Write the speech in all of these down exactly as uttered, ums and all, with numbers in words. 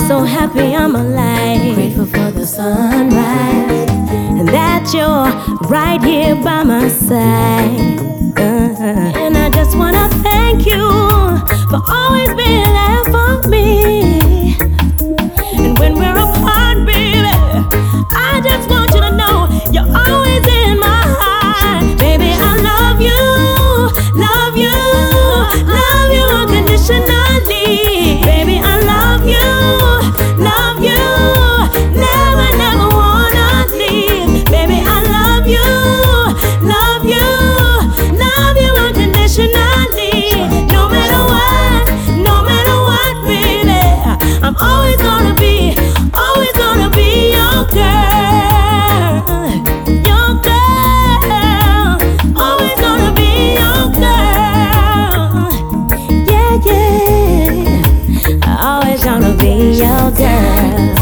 so happy I'm alive. Grateful for the sunrise, and that you're right here by my side. uh-huh. And I just wanna thank you for always being there for me. And when we're apart, baby, I just want you to know you're always in my heart. Baby, I love you, love you, love you unconditionally. Baby, I love you, love you, never, never wanna leave. Baby, I love you, love you, love you unconditionally. No matter what, no matter what, baby, I'm always gonna be, always gonna be your girl, your girl, always gonna be your girl. Yeah, yeah, always gonna be your girl.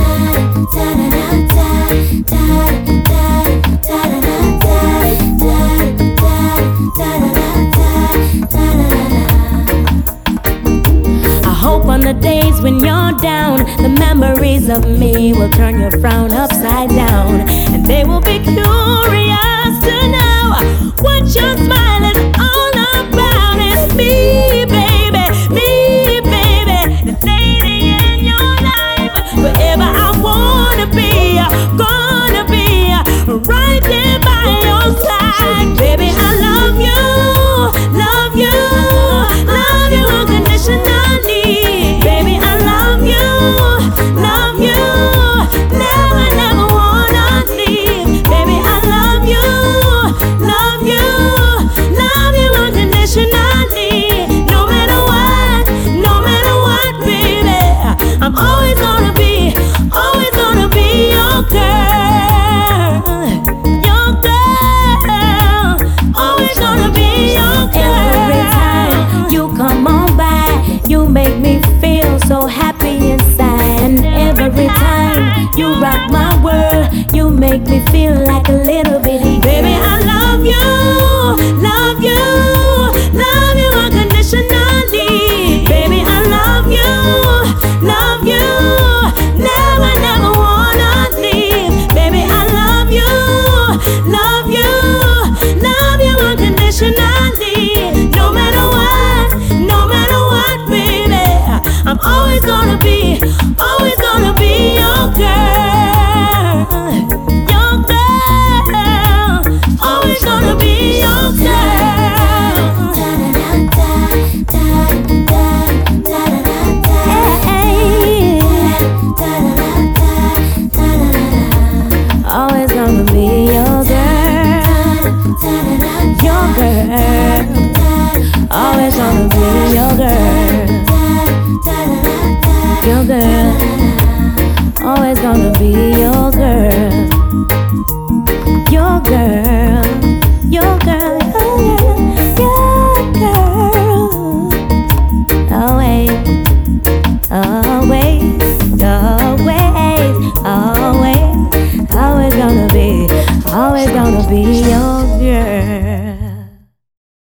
I hope on the days when you're down, the memories of me will turn your frown upside down, and they will be curious to know what your smile is all about. It's me, baby, me, baby, the lady in your life. Forever I wanna be, gonna be right there by your side. Baby, I love you, love you, love you unconditionally. Baby, I love you, love you, never, never wanna leave. Baby, I love you, love you, love you unconditionally. No matter what, no matter what, baby, I'm always gonna be, always gonna be your girl, your girl, always gonna be your girl. Every time you come on by, you make me feel so happy inside. And every time you rock my world, you make me feel like a little bitty. Baby, I love you, love you, love you unconditionally. Baby, I love you, love you, never, never wanna leave. Baby, I love you, love you, love you unconditionally. No matter what, no matter what, baby, I'm always gonna be, always gonna be your girl, your girl, always gonna be your girl. Hey, always gonna be your girl, your girl, always gonna be your girl, your girl, always gonna be your girl, your girl.